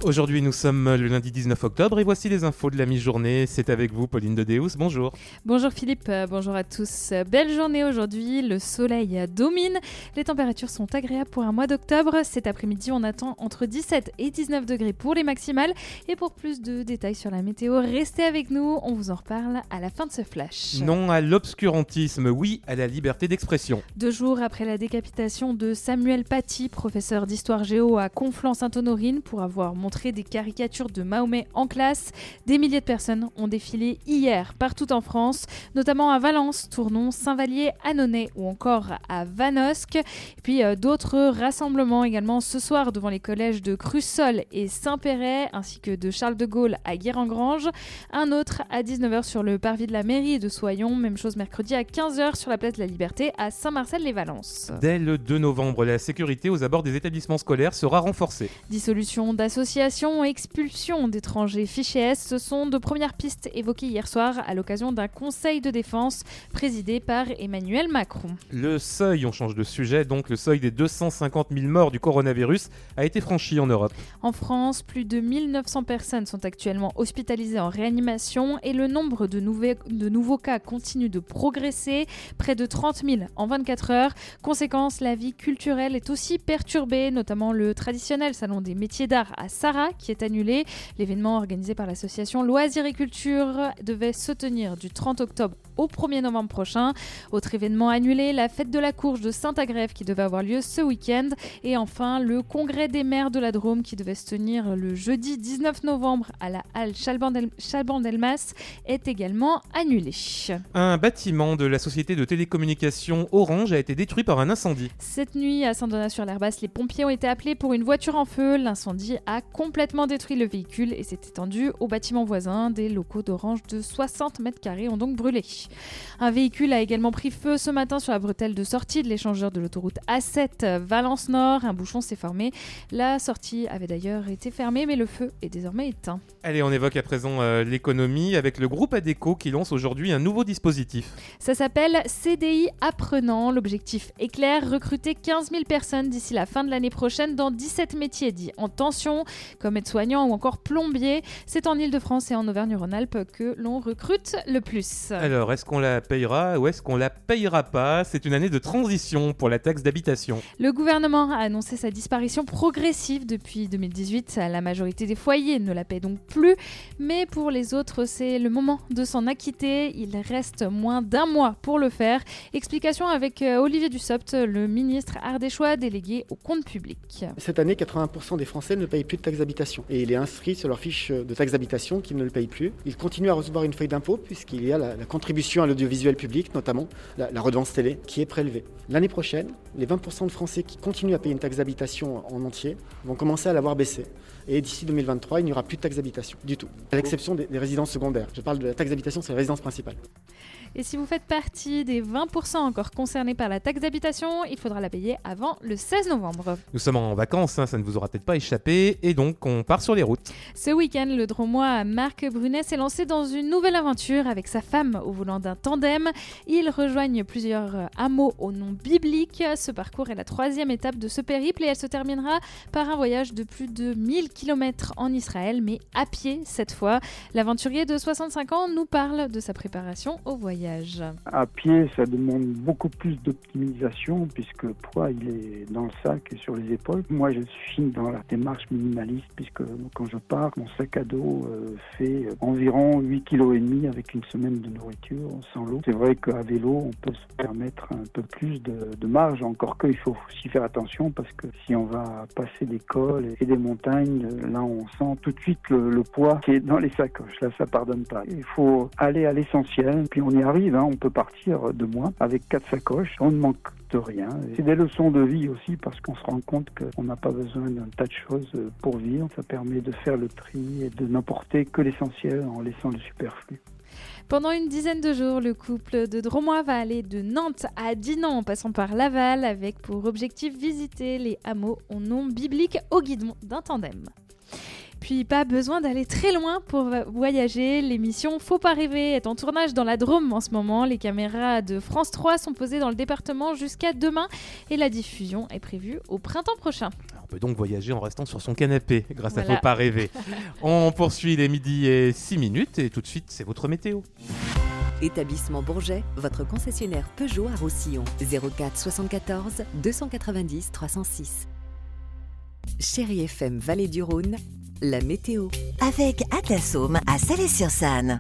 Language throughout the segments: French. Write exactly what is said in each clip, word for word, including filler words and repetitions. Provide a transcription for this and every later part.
Aujourd'hui, nous sommes le lundi dix-neuf octobre et voici les infos de la mi-journée. C'est avec vous, Pauline de Deus. Bonjour. Bonjour Philippe, bonjour à tous. Belle journée aujourd'hui, le soleil domine. Les températures sont agréables pour un mois d'octobre. Cet après-midi, on attend entre dix-sept et dix-neuf degrés pour les maximales. Et pour plus de détails sur la météo, restez avec nous. On vous en reparle à la fin de ce flash. Non à l'obscurantisme, oui à la liberté d'expression. Deux jours après la décapitation de Samuel Paty, professeur d'histoire géo à Conflans-Sainte-Honorine, pour avoir montré des caricatures de Mahomet en classe, des milliers de personnes ont défilé hier partout en France, notamment à Valence, Tournon, Saint-Vallier, Annonay ou encore à Vanosque. Et puis euh, d'autres rassemblements également ce soir devant les collèges de Crussol et Saint-Péret, ainsi que de Charles de Gaulle à Guérengrange. Un autre à dix-neuf heures sur le parvis de la mairie de Soyons. Même chose mercredi à quinze heures sur la place de la Liberté à Saint-Marcel-les-Valences. Dès le deux novembre, la sécurité aux abords des établissements scolaires sera renforcée. Dissolution d'associations, expulsion d'étrangers fichés S, ce sont de premières pistes évoquées hier soir à l'occasion d'un conseil de défense présidé par Emmanuel Macron. Le seuil, on change de sujet, donc le seuil des deux cent cinquante mille morts du coronavirus a été franchi en Europe. En France, plus de mille neuf cents personnes sont actuellement hospitalisées en réanimation et le nombre de, nouvel, de nouveaux cas continue de progresser, près de trente mille en vingt-quatre heures. Conséquence, la vie culturelle est aussi perturbée, notamment le traditionnel salon des métiers d'art à Sarah qui est annulé. L'événement organisé par l'association Loisirs et Culture devait se tenir du trente octobre au premier novembre prochain. Autre événement annulé, la fête de la courge de Saint-Agrève qui devait avoir lieu ce week-end. Et enfin, le congrès des maires de la Drôme qui devait se tenir le jeudi dix-neuf novembre à la halle Chalban-Delmas est également annulé. Un bâtiment de la société de télécommunications Orange a été détruit par un incendie. Cette nuit, à Saint-Donat-sur-l'Herbasse, les pompiers ont été appelés pour une voiture en feu. L'incendie a complètement détruit le véhicule et s'est étendu au bâtiment voisin. Des locaux d'Orange de soixante mètres carrés ont donc brûlé. Un véhicule a également pris feu ce matin sur la bretelle de sortie de l'échangeur de l'autoroute A sept Valence Nord. Un bouchon s'est formé. La sortie avait d'ailleurs été fermée, mais le feu est désormais éteint. Allez, on évoque à présent euh, l'économie avec le groupe Adecco qui lance aujourd'hui un nouveau dispositif. Ça s'appelle C D I Apprenant. L'objectif est clair, recruter quinze mille personnes d'ici la fin de l'année prochaine dans dix-sept métiers dits en tension, comme aide-soignant ou encore plombier. C'est en Ile-de-France et en Auvergne-Rhône-Alpes que l'on recrute le plus. Alors, est-ce qu'on la payera ou est-ce qu'on la payera pas ? C'est une année de transition pour la taxe d'habitation. Le gouvernement a annoncé sa disparition progressive depuis deux mille dix-huit. La majorité des foyers ne la paie donc plus, mais pour les autres, c'est le moment de s'en acquitter. Il reste moins d'un mois pour le faire. Explication avec Olivier Dussopt, le ministre ardéchois délégué au compte public. Cette année, quatre-vingts pour cent des Français ne payent plus de taxe d'habitation. Et il est inscrit sur leur fiche de taxe d'habitation qu'ils ne le payent plus. Ils continuent à recevoir une feuille d'impôt puisqu'il y a la, la contribution à l'audiovisuel public, notamment la, la redevance télé, qui est prélevée. L'année prochaine, les vingt pour cent de Français qui continuent à payer une taxe d'habitation en entier vont commencer à l'avoir baissée. Et d'ici deux mille vingt-trois, il n'y aura plus de taxe d'habitation du tout, à l'exception des, des résidences secondaires. Je parle de la taxe d'habitation sur les résidences principales. Et si vous faites partie des vingt pour cent encore concernés par la taxe d'habitation, il faudra la payer avant le seize novembre. Nous sommes en vacances, hein, ça ne vous aura peut-être pas échappé, et donc on part sur les routes. Ce week-end, le Dromois Marc Brunet s'est lancé dans une nouvelle aventure avec sa femme au volant d'un tandem. Ils rejoignent plusieurs hameaux au nom biblique. Ce parcours est la troisième étape de ce périple et elle se terminera par un voyage de plus de mille kilomètres en Israël, mais à pied cette fois. L'aventurier de soixante-cinq ans nous parle de sa préparation au voyage. À pied, ça demande beaucoup plus d'optimisation puisque le poids il est dans le sac et sur les épaules. Moi, je suis dans la démarche minimaliste puisque quand je pars, mon sac à dos euh, fait environ huit virgule cinq kilos avec une semaine de nourriture sans l'eau. C'est vrai qu'à vélo, on peut se permettre un peu plus de, de marge, encore qu'il faut aussi faire attention parce que si on va passer des cols et des montagnes, là on sent tout de suite le, le poids qui est dans les sacoches. Là, ça pardonne pas. Il faut aller à l'essentiel, puis on y arrive. Hein, on peut partir de moins avec quatre sacoches, on ne manque de rien. C'est des leçons de vie aussi parce qu'on se rend compte qu'on n'a pas besoin d'un tas de choses pour vivre. Ça permet de faire le tri et de n'emporter que l'essentiel en laissant le superflu. Pendant une dizaine de jours, le couple de Dromois va aller de Nantes à Dinan en passant par Laval avec pour objectif visiter les hameaux au nom biblique au guidon d'un tandem. puis pas besoin d'aller très loin pour voyager. L'émission Faut pas rêver est en tournage dans la Drôme en ce moment. Les caméras de France trois sont posées dans le département jusqu'à demain et la diffusion est prévue au printemps prochain. On peut donc voyager en restant sur son canapé grâce Voilà. à Faut pas rêver. On poursuit les midi et six minutes et tout de suite c'est votre météo. Établissement Bourget, votre concessionnaire Peugeot à Roussillon. zéro quatre soixante-quatorze deux cent quatre-vingt-dix trois cent six. Chérie F M Vallée du Rhône, la météo. Avec Atlasome à Salé-sur-Sanne.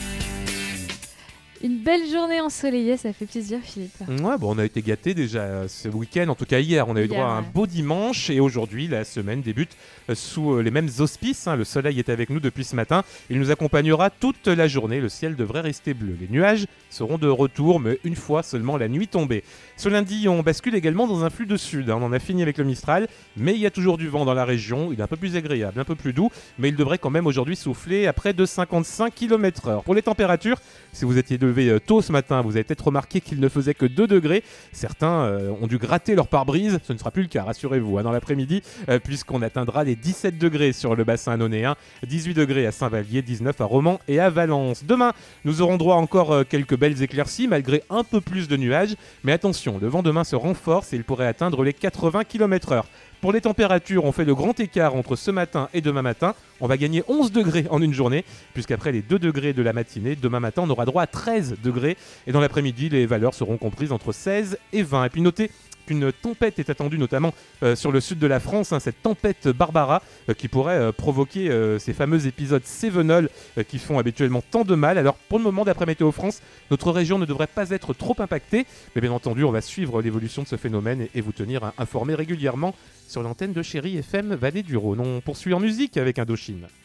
Une belle journée ensoleillée, ça fait plaisir Philippe. Ouais, bon, on a été gâtés déjà euh, ce week-end, en tout cas hier, on a eu Hier, droit à un ouais. beau dimanche et aujourd'hui la semaine débute euh, sous euh, les mêmes auspices. Hein. Le soleil est avec nous depuis ce matin, il nous accompagnera toute la journée, le ciel devrait rester bleu. Les nuages seront de retour, mais une fois seulement la nuit tombée. Ce lundi, on bascule également dans un flux de sud. Hein. On en a fini avec le Mistral, mais il y a toujours du vent dans la région, il est un peu plus agréable, un peu plus doux, mais il devrait quand même aujourd'hui souffler à près de cinquante-cinq kilomètres heure. Pour les températures, si vous étiez levé euh, tôt ce matin, vous avez peut-être remarqué qu'il ne faisait que deux degrés. Certains euh, ont dû gratter leur pare-brise. Ce ne sera plus le cas, rassurez-vous, hein, dans l'après-midi, euh, puisqu'on atteindra les dix-sept degrés sur le bassin annonéen, dix-huit degrés à Saint-Vallier, dix-neuf à Romans et à Valence. Demain, nous aurons droit encore euh, quelques belles éclaircies, malgré un peu plus de nuages. Mais attention, le vent demain se renforce et il pourrait atteindre les quatre-vingts kilomètres heure. Pour les températures, on fait le grand écart entre ce matin et demain matin. On va gagner onze degrés en une journée, puisqu'après les deux degrés de la matinée, demain matin, on aura droit à treize degrés. Et dans l'après-midi, les valeurs seront comprises entre seize et vingt. Et puis notez qu'une tempête est attendue notamment euh, sur le sud de la France, hein, cette tempête Barbara euh, qui pourrait euh, provoquer euh, ces fameux épisodes cévenols euh, qui font habituellement tant de mal. Alors pour le moment, d'après Météo France, notre région ne devrait pas être trop impactée, mais bien entendu, on va suivre l'évolution de ce phénomène et, et vous tenir hein, informé régulièrement sur l'antenne de Chérie F M Vallée du Rhône. On poursuit en musique avec Indochine.